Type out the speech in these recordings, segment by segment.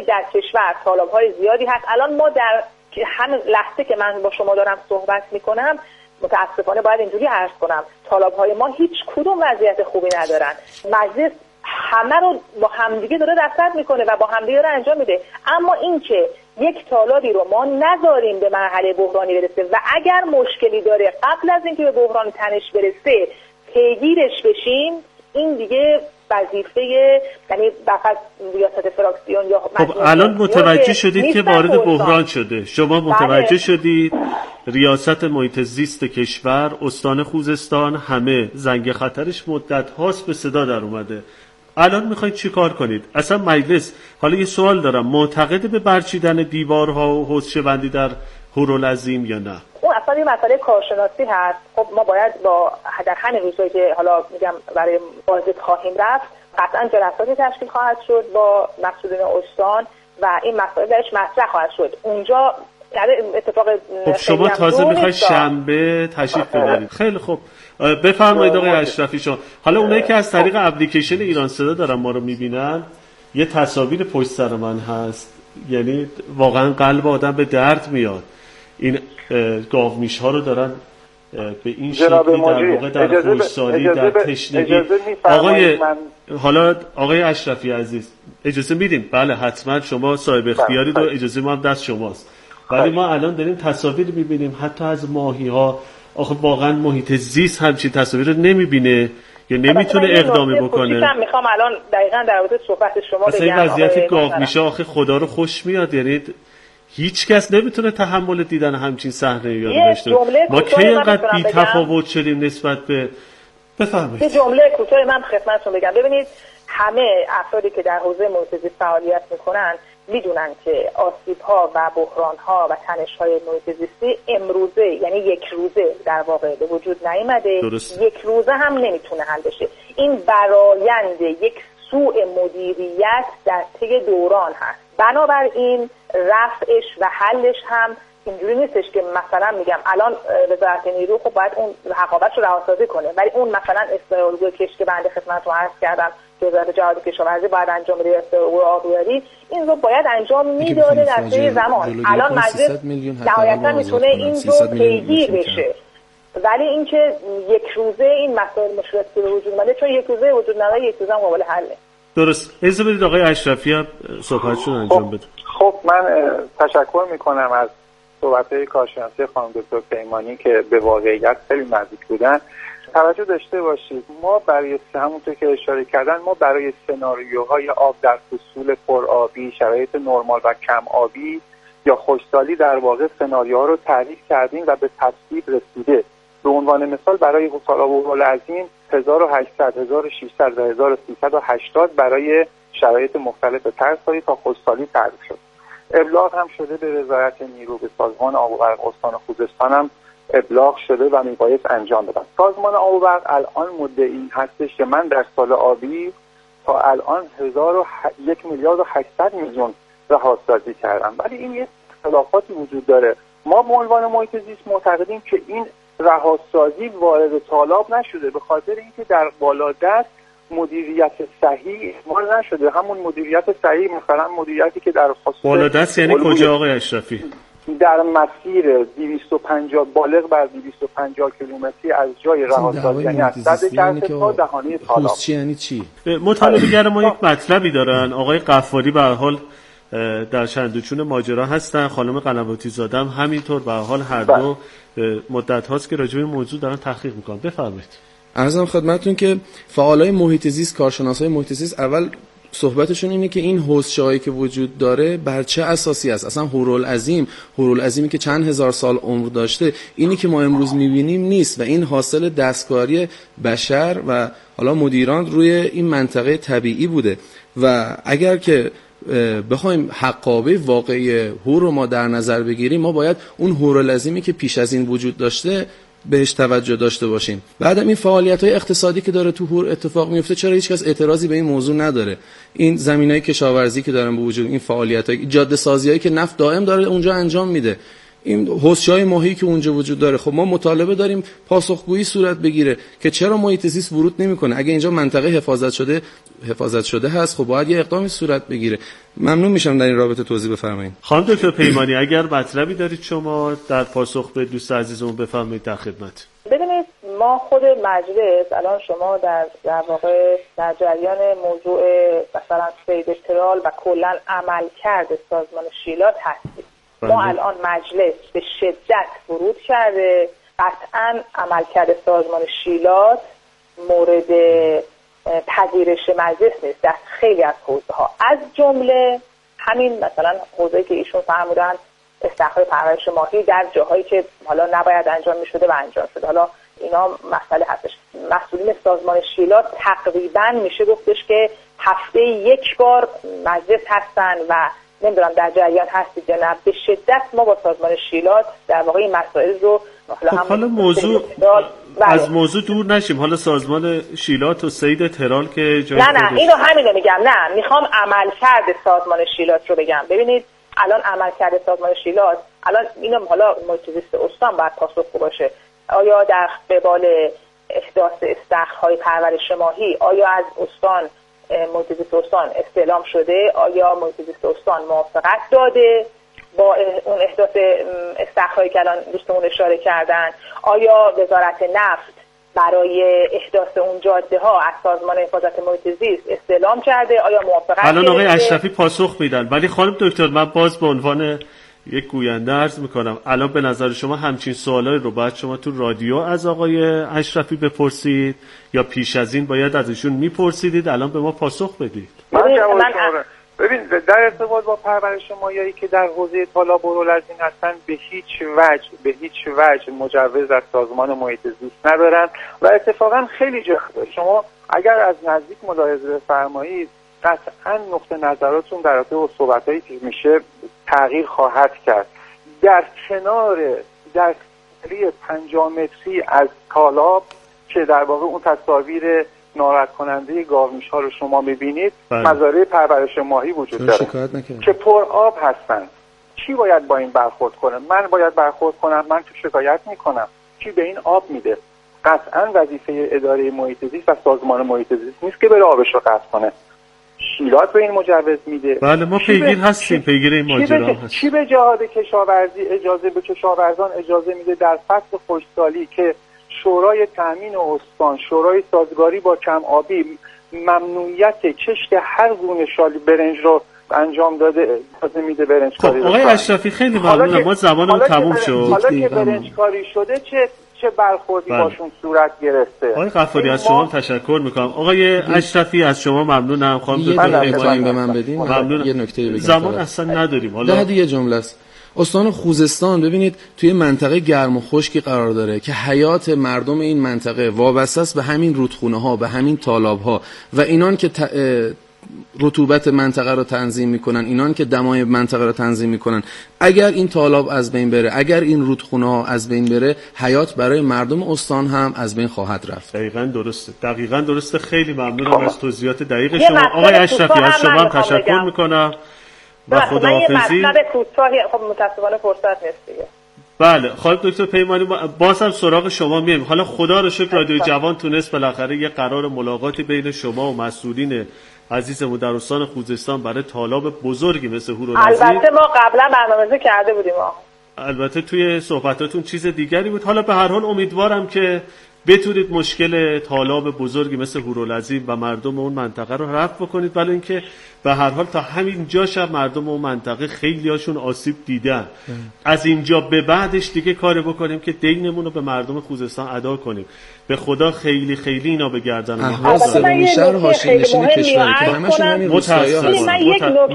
در کشور طالب‌های زیادی هست. الان ما در همین لحظه که من با شما دارم صحبت میکنم متاسفانه باید اینجوری عرض کنم طالب‌های ما هیچ کدوم وضعیت خوبی ندارن. مجلس همه رو با همدیگه داره رصد میکنه و با همدیگه داره انجام میده، اما اینکه یک طالبی رو ما نذاریم به مرحله بحرانی برسه و اگر مشکلی داره قبل از اینکه به بحران تنش برسه پیگیرش بشیم، این دیگه وظیفه یعنی فقط ریاست فراکسیون یا خب الان متوجه شدید که وارد بحران شده، شما متوجه شدید ریاست محیط زیست کشور، استان خوزستان، همه زنگ خطرش مدت هاست به صدا در اومده. الان میخواید چی کار کنید؟ اصلا مجلس، حالا یه سوال دارم، معتقد به برچیدن دیوارها و حوضچه‌بندی در هورالعظیم یا نه؟ اون اصلا یه مسئله کارشناسی هست. خب ما باید با در همین روزایی که حالا میگم برای بازدید خواهیم رفت، قطعا جلساتی تشکیل خواهد شد با مسئولین استان و این مسائل درش مطرح خواهد شد. اونجا اتفاق خب شما تازه میخواید شنبه تشریف ببرید. خیلی خوب، بفرمایید آقای اشرفی. شما حالا اونایی که از طریق اپلیکیشن ایران صدا دارن ما رو میبینن، یه تصاویر پشت سر من هست، یعنی واقعا قلب آدم به درد میاد. این گاومیش ها رو دارن به این شکلی در واقع در خوشسالی، در تشنگی. حالا آقای اشرفی عزیز اجازه میدیم؟ بله حتما، شما صاحب اختیارید و اجازه ما هم دست شماست. ولی ما الان داریم تصاویر میبینیم حتی از ماهی ها. آخه واقعا محیط زیست همچین تصاویر رو نمیبینه یا نمیتونه اقدامی بکنه. من میخوام الان دقیقاً در مورد صحبت شما بگم. این وضعیت گاومیشه آخه خدا رو خوش میاد، یعنی هیچ کس نمیتونه تحمل دیدن همچین صحنه یا داشته. ما کی اینقدر بی تفاوت شدیم نسبت به یه جمله کوتاه من خدمتتون بگم. ببینید همه افرادی که در حوزه محیط زیست فعالیت میکنن میدونن که آسیب‌ها و بحران‌ها و تنش‌های محیط زیستی امروزه، یعنی یک روزه در واقع به وجود نیامده، یک روزه هم نمیتونه حل بشه. این برآیند یک سوء مدیریت در طی دوران هست. بنابراین رفعش و حلش هم اینجوری نیستش که مثلا میگم الان وزارت نیرو خب باید اون رقابت رو رهاسازی کنه، ولی اون مثلا اصلاح الگوی کشت که بنده خدمتتون عرض کردم که وزارت جهاد کشاورزی باید انجام بده، اصلاح الگوی آبیاری، این رو باید انجام میداده در طی زمان. الان مجلس نهایتا میتونه این رو پیگیر بشه، ولی اینکه یک روزه این مسائل مشکلاتی به وجود اومده، چون یک روزه وجود نداره، یک روزه هم قابل حله. درست. اجازه بدید آقای اشرفی هم صحبتشون انجام بده. خب من تشکر میکنم از صحبت‌های کارشناسی خانم دکتر پیمانی که به واقعیت خیلی نزدیک بودن. توجه داشته باشید ما برای همونطور که اشاره کردن، ما برای سناریوهای آب در فصول پرآبی، شرایط نرمال و کم آبی یا خشکسالی در واقع سناریوها رو تعریف کردیم و به تصویب رسیده. به عنوان مثال برای سال هورالعظیم 1800 1600 و 1380 برای شرایط مختلف ترسایی تا خشکسالی تعریف شد. ابلاغ هم شده به وزارت نیرو، به سازمان آب و برق استان خوزستان هم ابلاغ شده و میبایست انجام بدن. سازمان آب و برق الان مدعی هستش که من در سال آبی تا الان 1,800,000,000 رهاسازی کردم، ولی این یه اختلافاتی وجود داره. ما به عنوان محیط زیست معتقدیم که این رهاسازی وارد تالاب نشده، به خاطر اینکه در بالادست مدیریت صحیح اعمال نشده. همون مدیریت صحیح مثلا مدیریتی که در خصوص بالادست یعنی کجا آقای اشرفی؟ در مسیر 250 بالغ بر 250 کیلومتری از جای رهاسازی، یعنی از صد کرته تا دهانه تالاب. یعنی چی؟ مطالبه‌گر ما یک مطلبی دارن. آقای قفاری به هر حال در چندوچون ماجرا هستن، خانم قنواتی زاده هم همینطور، به هر حال هر دو مدت هاست که راجع به این موضوع دارن تحقیق میکنن. بفرمایید. عرضم خدمتتون که فعالای محیط زیست، کارشناسای محیط زیست اول صحبتشون اینه که این حوضچه‌هایی که وجود داره بر چه اساسی است. اصلا هورالعظیمی که چند هزار سال عمر داشته، اینی که ما امروز می‌بینیم نیست و این حاصل دستکاری بشر و حالا مدیران روی این منطقه طبیعی بوده و اگر که بخوایم حقابه واقعی هور رو ما در نظر بگیریم، ما باید اون هورالعظیمی که پیش از این وجود داشته بهش توجه داشته باشیم. بعدم این فعالیت‌های اقتصادی که داره تو هور اتفاق میفته، چرا هیچ کس اعتراضی به این موضوع نداره؟ این زمینای کشاورزی که دارن به وجود، این فعالیت‌های جاده سازیایی که نفت دائم داره اونجا انجام میده، این حوضچه‌های ماهی که اونجا وجود داره، خب ما مطالبه داریم پاسخگویی صورت بگیره که چرا محیط زیست ورود نمیکنه. اگه اینجا منطقه حفاظت شده هست، خب باید یه اقدامی صورت بگیره. ممنون میشم در این رابطه توضیح بفرمایید. خانم دکتر پیمانی اگر مطلبی دارید شما در پاسخ به دوست عزیزمون بفرمایید در خدمت. ببینید ما خود مجلس الان شما در واقع در جریان موضوع مثلا صید ترال و کلا عملکرد سازمان شیلات هستیم. ما الان مجلس به شدت ورود کرده. قطعا عملکرد سازمان شیلات مورد پذیرش مجلس نیست در خیلی از حوزه‌ها، از جمله همین مثلا حوزه‌ای که ایشون فرمودن استخراج پرورش ماهی در جاهایی که حالا نباید انجام می‌شده و انجام شده. حالا اینا مسئله هستش. مسئولین سازمان شیلات تقریبا میشه گفتش که هفته یک بار مجلس هستن و نمیدونم در جریان هستید یا نه. به شدت ما با سازمان شیلات در واقع این مسائل رو حالا موضوع از موضوع دور نشیم. حالا سازمان شیلات و صید ترال که جای نه اینو همینو میگم. نه میخوام عملکرد سازمان شیلات رو بگم. ببینید الان عملکرد سازمان شیلات الان اینم حالا محیط زیست استان باید پاسخگو باشه. آیا در قبال احداث استخرهای پرورش ماهی آیا از استان محیط زیست استان استعلام شده؟ آیا محیط زیست استان موافقت داده با اون احداث استخرهایی که الان دوستمون اشاره کردن؟ آیا وزارت نفت برای احداث اون جاده ها از سازمان حفاظت محیط زیست استعلام کرده؟ آیا موافقت الان آقای اشرفی پاسخ میدن. ولی خانم دکتر من باز به عنوان یک گوینده عرض میکنم الان به نظر شما همچین سوالایی رو باید شما تو رادیو از آقای اشرفی بپرسید یا پیش از این باید از ایشون میپرسیدید الان به ما پاسخ بدید؟ ببین در ارتباط با پرورش ماهیایی که در حوزه تالاب و رولزین هستن به هیچ وجه مجوز از سازمان محیط زیست ندارن و اتفاقا خیلی شما اگر از نزدیک ملاحظه بفرمایید قطعا نقطه نظراتون در رابطه با صحبتایی که میشه تغییر خواهد کرد. در کنار 50 متری از تالاب که در واقع اون تصاویر ناراحت کننده گاومیش‌ها رو شما می‌بینید، مزارع پرورش ماهی وجود داره که پر آب هستن. کی باید با این برخورد کنه؟ من باید برخورد کنم؟ من تو شکایت میکنم. کی به این آب میده؟ قطعا وظیفه اداره محیط زیست و سازمان محیط زیست نیست که بره آبش رو قطع کنه. شیلات به این مجوز میده. بله ما پیگیر هستیم، پیگیر این ماجرا هستیم. چی به جهاد کشاورزی اجازه به کشاورزان اجازه میده در فصل خشکسالی که شورای تامین استان، شورای سازگاری با کم آبی ممنوعیت کشت هر گونه شالی برنج رو انجام داده، اجازه میده برنج کاری رو. آقای اشرفی خیلی ممنونم، ما زمانمون تموم شد. حالا که برنج کاری شده چه برخوردی باشون صورت گرفته؟ آقای غفاری از شما تشکر میکنم. آقای اشرفی از شما ممنونم. خانم دکتر به من بدین. ممنونم. یه نکته بگم. زمان اصلا نداریم. حالا یه جمله است. استان خوزستان ببینید توی منطقه گرم و خشکی قرار داره که حیات مردم این منطقه وابسته است به همین رودخونه‌ها، به همین تالاب‌ها و اینان که رطوبت منطقه رو تنظیم میکنن، اینان که دمای منطقه رو تنظیم میکنن. اگر این تالاب از بین بره، اگر این رودخونه‌ها از بین بره، حیات برای مردم استان هم از بین خواهد رفت. دقیقاً درسته. خیلی ممنونم از توضیحات دقیق شما. آقای اشرفی از شما هم تشکر میکنم و خداحافظی. خب متاسفانه فرصت نیست دیگه. بله خانم دکتر پیمانی باز هم سراغ شما میایم. حالا خدا رو شکر رادیو جوان تونست بالاخره یه قرار ملاقاتی بین شما و مسئولین عزیزمون در استان خوزستان برای طالاب بزرگی مثل هورالعظیم. البته ما قبلا برنامه‌ریزی کرده بودیم. البته توی صحبتاتون چیز دیگری بود. حالا به هر حال امیدوارم که بتونید مشکل طالاب بزرگی مثل هورالعظیم و مردم اون منطقه رو رفع بکنید، ولی اینکه به هر حال تا همین جاش مردم اون منطقه خیلی هاشون آسیب دیدن. از اینجا به بعدش دیگه کار بکنیم که دینمون رو به مردم خوزستان ادا کنیم. به خدا خیلی خیلی اینا به گردن ما. سومین شهر حاشیه‌نشین کشوری که همشون همین روستایی‌ها هستن.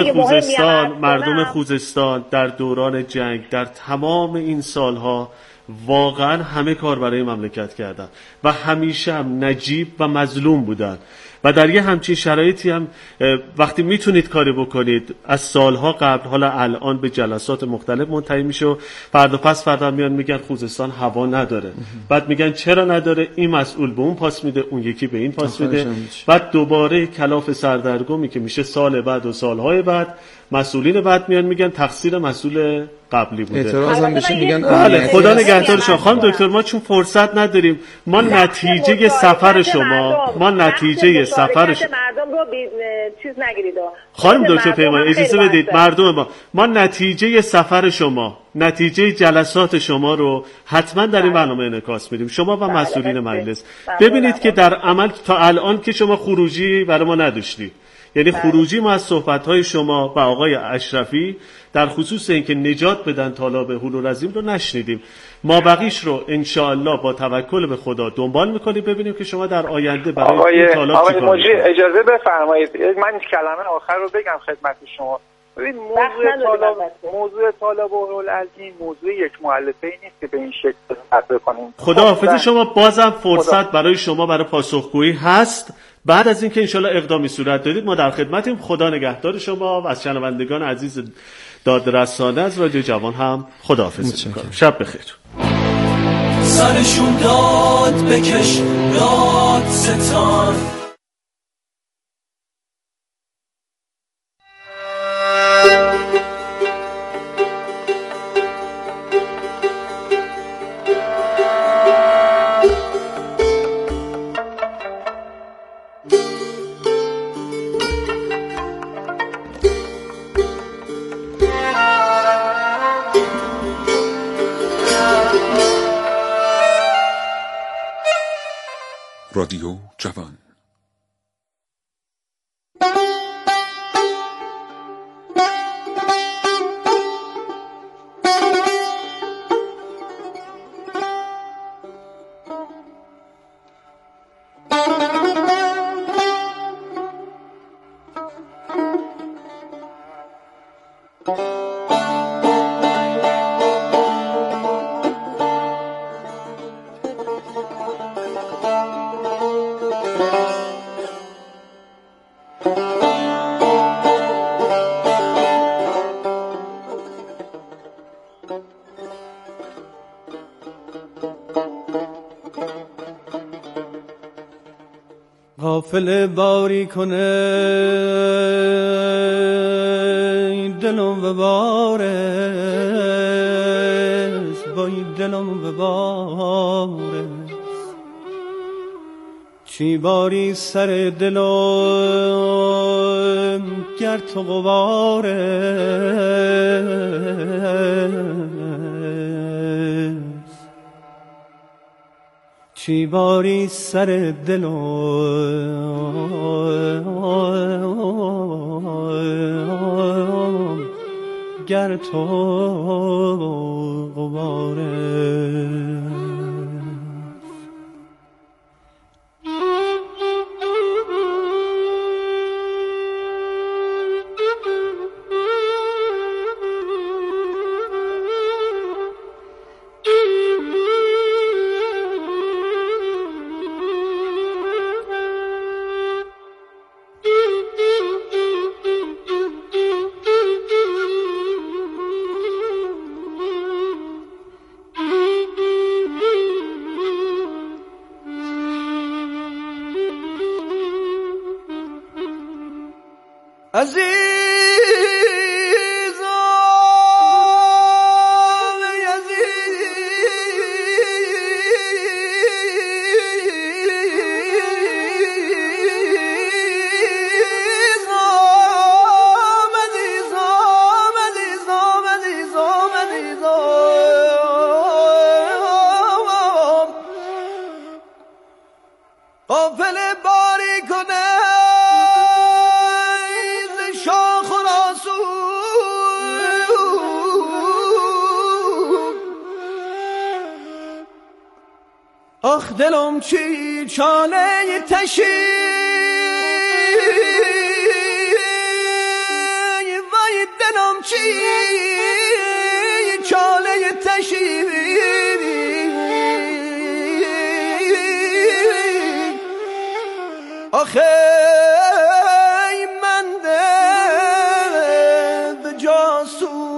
مردم خوزستان در دوران جنگ در تمام این سالها واقعا همه کار برای مملکت کردن و همیشه هم نجیب و مظلوم بودن و در یه همچین شرایطی هم وقتی میتونید کاری بکنید از سالها قبل، حالا الان به جلسات مختلف منتهی میشه و فردا پس فردا میان میگن خوزستان هوا نداره. بعد میگن چرا نداره؟ این مسئول به اون پاس میده، اون یکی به این پاس میده. بعد دوباره کلاف سردرگمی که میشه سال بعد و سالهای بعد مسئولین بعد میان میگن تقصیر مسئول قبلی بوده. اعتراض هم بشه میگن بله خدا نگهدار شما. خانم دکتر ما چون فرصت نداریم، ما نتیجه سفر شما، نتیجه سفر شما مردم رو چیز نگیرید. خانم دکتر پیمانی اجازه بدید، مردم ما نتیجه سفر شما، نتیجه جلسات شما رو حتما در این برنامه انعکاس میدیم، شما و مسئولین مجلس. ببینید که در عمل تا الان که شما خروجی برای ما نداشتید، یعنی خروجی ما از صحبت‌های شما و آقای اشرفی در خصوص اینکه نجات بدن طالب هلولعظیم رو نشنیدیم. ما بقیش رو انشاءالله با توکل به خدا دنبال میکنیم، ببینیم که شما در آینده برای این طالب آقای مجری اجازه بفرمایید من کلمه آخر رو بگم خدمت شما. ببین موضوع طالب هلولعظیم موضوع یک مؤلفه‌ای نیست که به این شکل صحبت کنیم. خداحافظ شما. بازم فرصت برای شما برای پاسخگویی هست. بعد از اینکه انشالله اقدامی صورت دادید ما در خدمتیم. خدا نگهدار شما و از شنوندگان عزیز دادرسانه از رادیو جوان هم خداحافظی می‌کنم. شب بخیر. سرشون داد بکش داد ستان رادیو جوان. غافل باری کنه دلم و بارز بای دلم و بارز چی باری سر دلم گر تو غبارز چی باری سر دلم گر تو غبارز آخ دلم چی چاله تشی وای دلم چی چاله تشی آخه من دل جاسو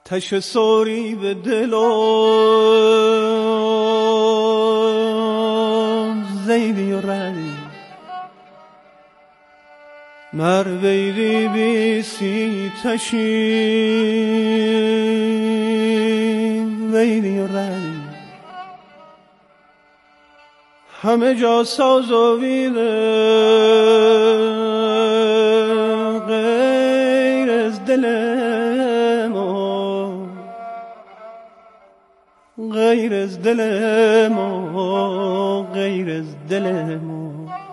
تش سوری به دل و زیدی و ردی مر بیری بیسی تشی ویدی و ردی همه جا ساز و ویده غیر از دل ما غیر از دل ما غیر از دل ما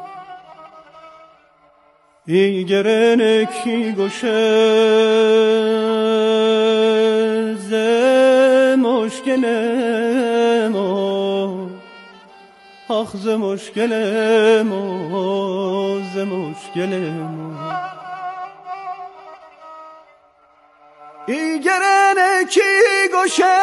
ایگرن کی گوشه ز مشکل ما آخ ز مشکل ما ز مشکل ما ایگرن کی گوشه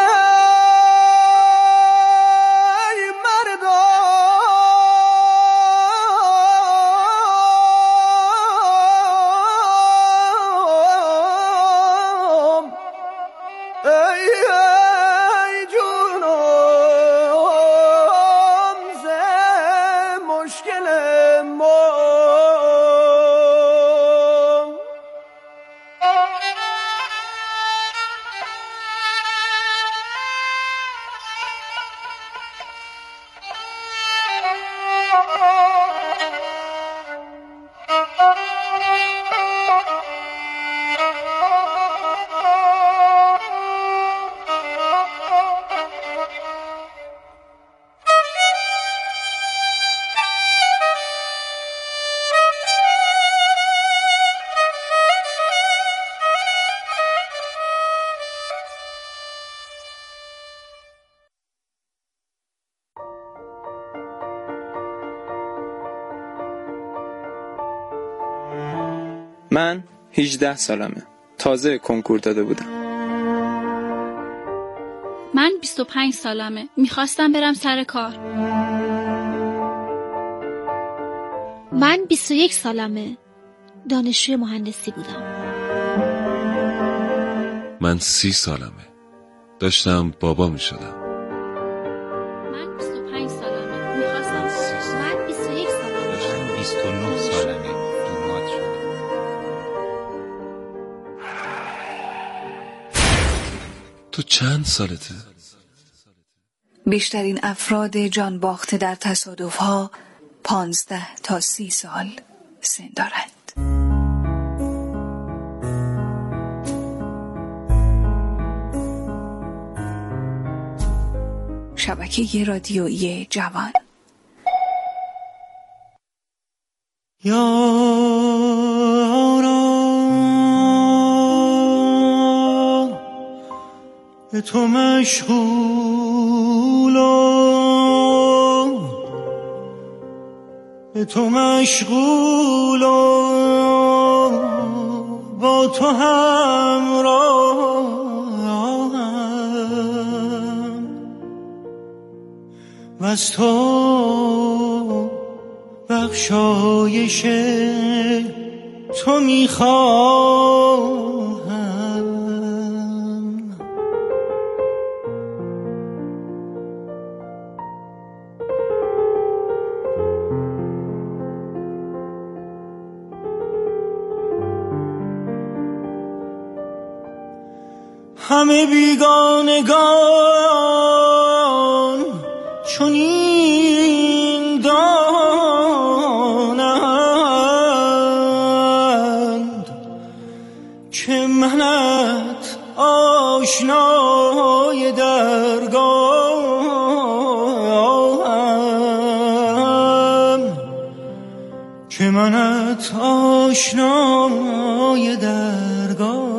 من 18 سالمه. تازه کنکور داده بودم. من 25 سالمه. میخواستم برم سر کار. من 21 سالمه. دانشجوی مهندسی بودم. من 30 سالمه. داشتم بابا میشدم. من 25 سالمه. میخواستم. من 21 سالمه. داشتم 29 سالمه. دومات شدم. تو چند سالته؟ بیشترین افراد جان باخته در تصادف‌ها 15 تا 30 سال سن دارند. شبکه رادیویی جوان. به تو مشغولم به تو مشغولم با تو همراهم و از تو بخشایش تو میخواهم. همه بیگانگان چنین دانند که منت آشنای درگاهم که منت آشنای درگاهم.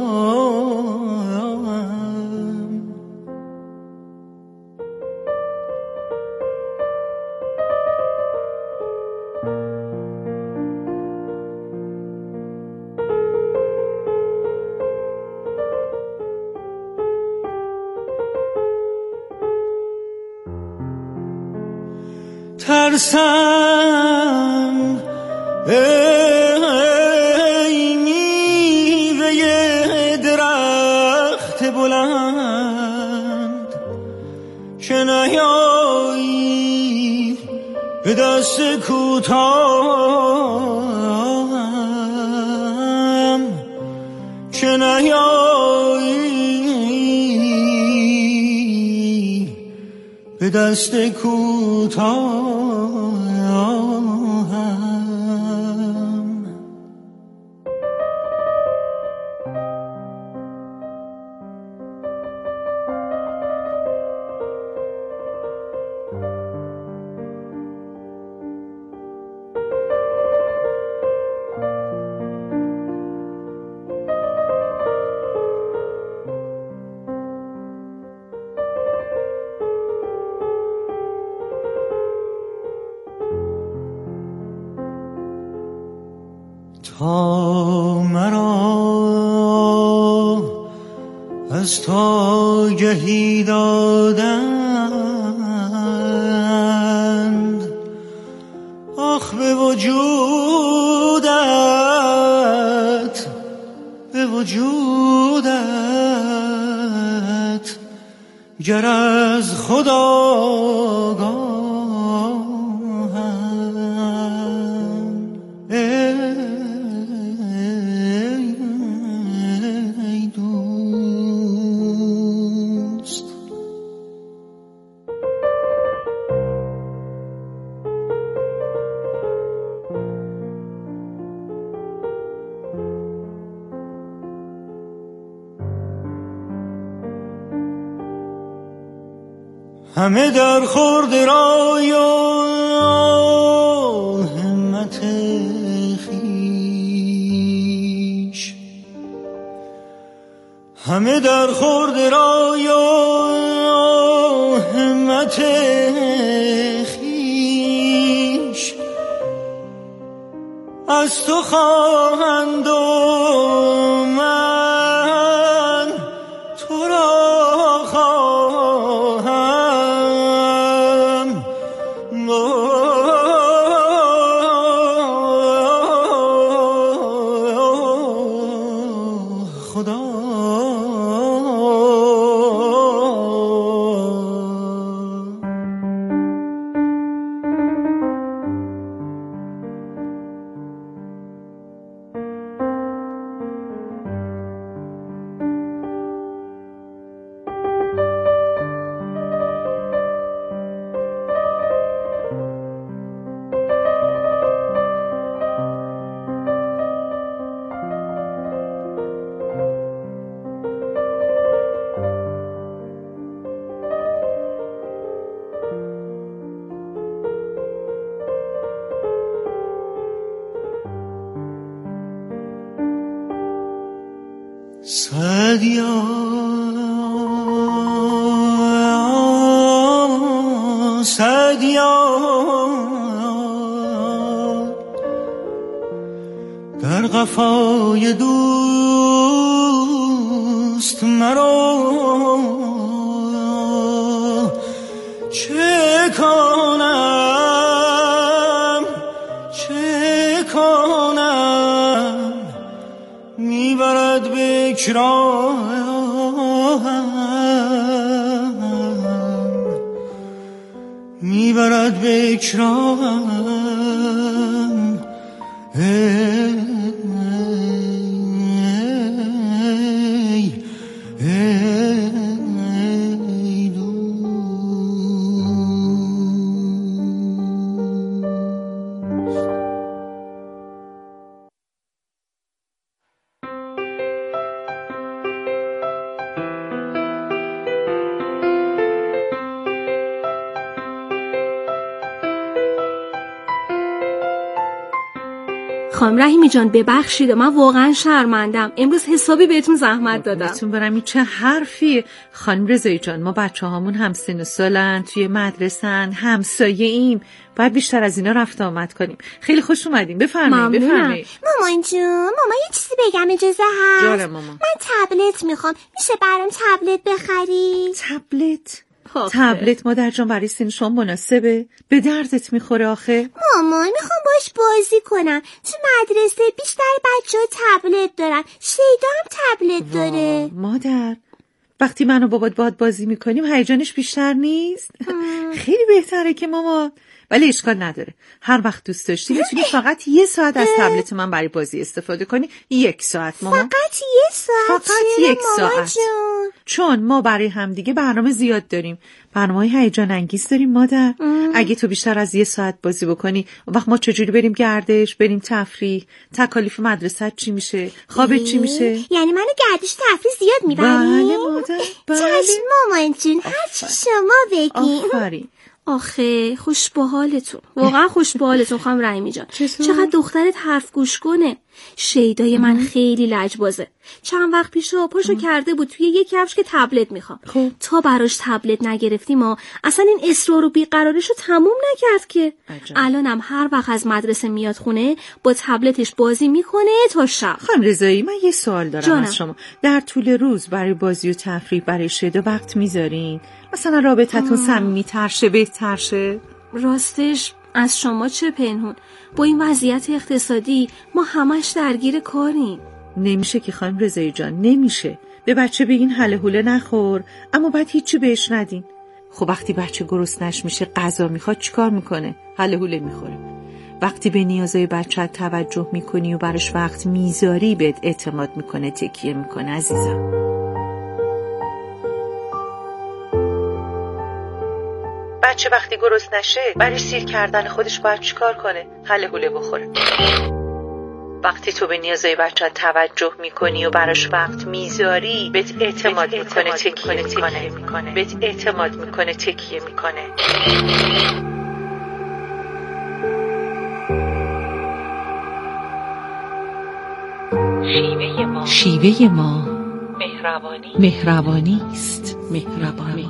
ترسم ای میوه درخت بلند به دست کوتاهم که نیایی به دست کوتاهم. تا مرا از تو گهی دادند، آخ به وجودت، به وجودت گر از خدا همه در خورد رای و همت خویش، همه در خورد رای و همت خویش، از تو خواهند و من تو را خواهم. سعدیا سعدیا در قفای دوست مرا چه کنم چه کنم میبرد به اکراهم میبرد به اکراهم خانم رحیمی جان ببخشید من واقعا شرمندم، امروز حسابی بهتون زحمت دادم. بهتون برم این چه حرفی. خانم رضایی جان ما بچه‌هامون هم سن و سالن، توی مدرسن، همسایه ایم، باید بیشتر از اینا رفت آمد کنیم. خیلی خوش اومدین، بفرمایید بفرمایید. مامان جون مامان یه چیزی بگم اجازه هست؟ جاره مامان. من تبلت میخوام، میشه برام تبلت بخری؟ تبلت؟ تبلت مادر جان برای سن شما مناسبه؟ به دردت میخوره آخه؟ مامان میخوام باش بازی کنم، تو مدرسه بیشتر بچه‌ها تبلت دارن، شیدا هم تبلت داره. مادر وقتی من و بابات باهات بازی میکنیم هیجانش بیشتر نیست؟ خیلی بهتره که مامان ولی اشکال نداره. هر وقت دوست داشتی میتونی فقط 1 ساعت از تبلت من برای بازی استفاده کنی. 1 ساعت مامان. فقط 1 ساعت؟ فقط 1 ساعت. چون ما برای همدیگه برنامه زیاد داریم. برنامه‌های هیجان انگیز داریم مادر. اگه تو بیشتر از 1 ساعت بازی بکنی، وقت ما چجوری بریم گردش، بریم تفریح، تکالیف مدرسه چی میشه، خوابت چی میشه؟ یعنی منو گردش تفریح زیاد میبری؟ بله مادر، بله. چشم مامان جون، هر چی شما بگین. آفرین. آخه خوش به حالتون، واقعا خوش به حالتون خانم رحیمی جان. چقدر دخترت حرف گوش کنه. شیدای من خیلی لجبازه. چند وقت پیش پاشو کرده بود توی یک کفش که تبلت میخوام. تا براش تبلت نگرفتیم ما اصلا این اصرار و بیقرارشو تموم نکرد که. الانم هر وقت از مدرسه میاد خونه با تبلتش بازی میکنه تا شب. خانم رضایی، من یه سوال دارم از شما. در طول روز برای بازی و تفریح برای شیدا وقت میذارین؟ مثلا رابطتون صمیمی‌تر شه، بهتر شه؟ راستش از شما چه پنهون، با این وضعیت اقتصادی ما همش درگیر کاریم. نمیشه که خانم رضایی جان، نمیشه. به بچه بگین هله هوله نخور، اما بعد هیچی بهش ندین. خب وقتی بچه گرسنش میشه غذا میخواد چیکار میکنه؟ هله هوله میخوره. وقتی به نیازهای بچه توجه میکنی و براش وقت میذاری بهت اعتماد میکنه، تکیه میکنه عزیزم. بچه وقتی گرسنه نشه برای سیر کردن خودش باید چیکار کنه؟ هله هوله بخوره. وقتی تو به نیازهای بچه توجه میکنی و براش وقت میذاری بهت اعتماد میکنه، تکیه میکنه. بهت اعتماد میکنه، تکیه میکنه. شیوه ما مهربانی است. مهربانی.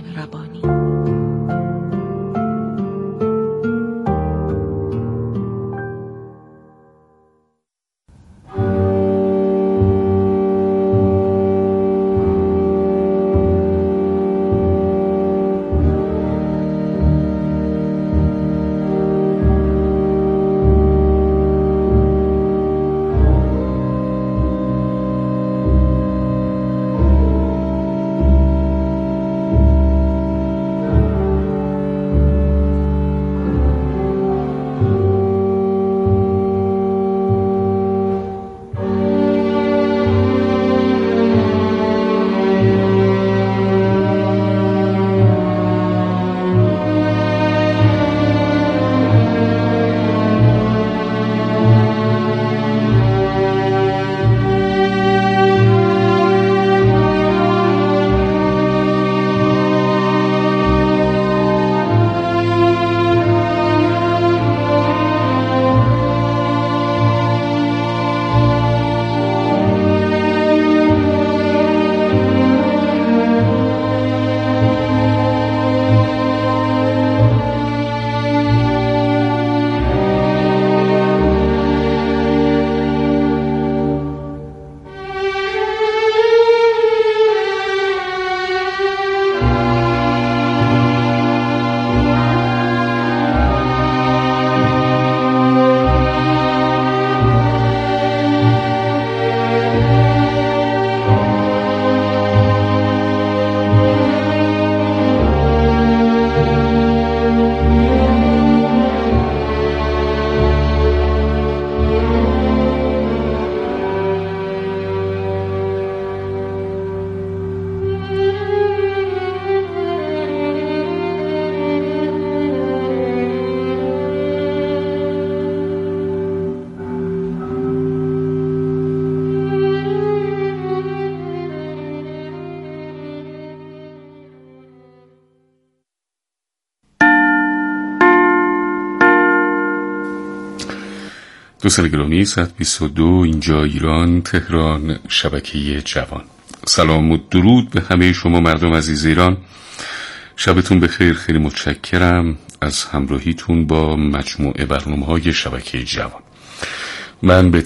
دوستان گرامی، 122 اینجا ایران، تهران، شبکه جوان. سلام و درود به همه شما مردم عزیز ایران. شبتون بخیر. خیلی متشکرم از همراهیتون با مجموعه برنامه‌های شبکه جوان. من به